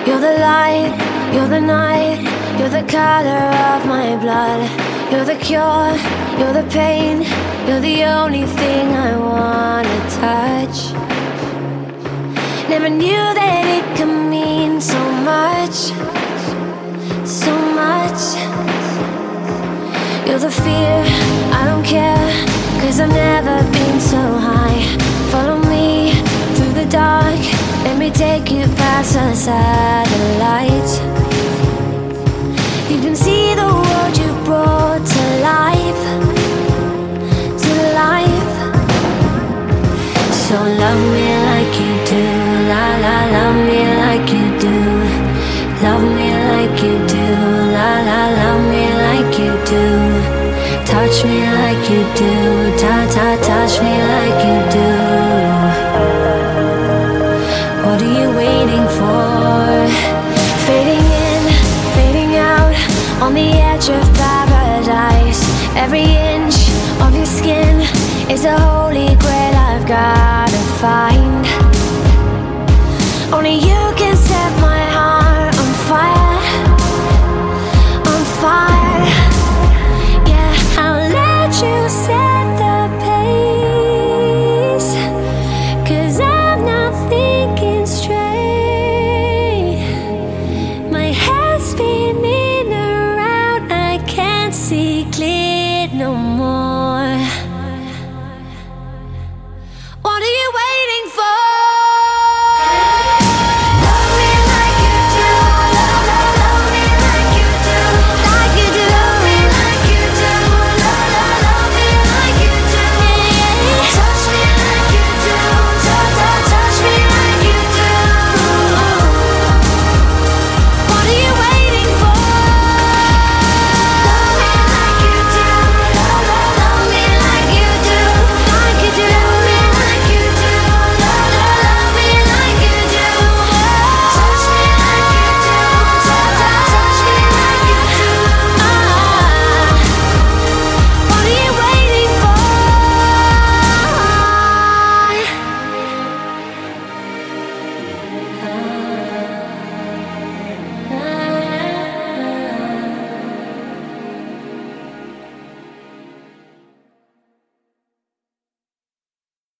You're the light, you're the night, you're the color of my blood. You're the cure, you're the pain, you're the only thing I wanna touch. Never knew that it could mean so much, so much. You're the fear, I don't care, 'cause I've never been so high. Follow me through the dark, let me take you past the satellites. You can see the world you brought to life, to life. So love me like you do, la la, love me like you do. Love me like you do, la la, love me like you do. Touch me like you do, ta ta, touch me like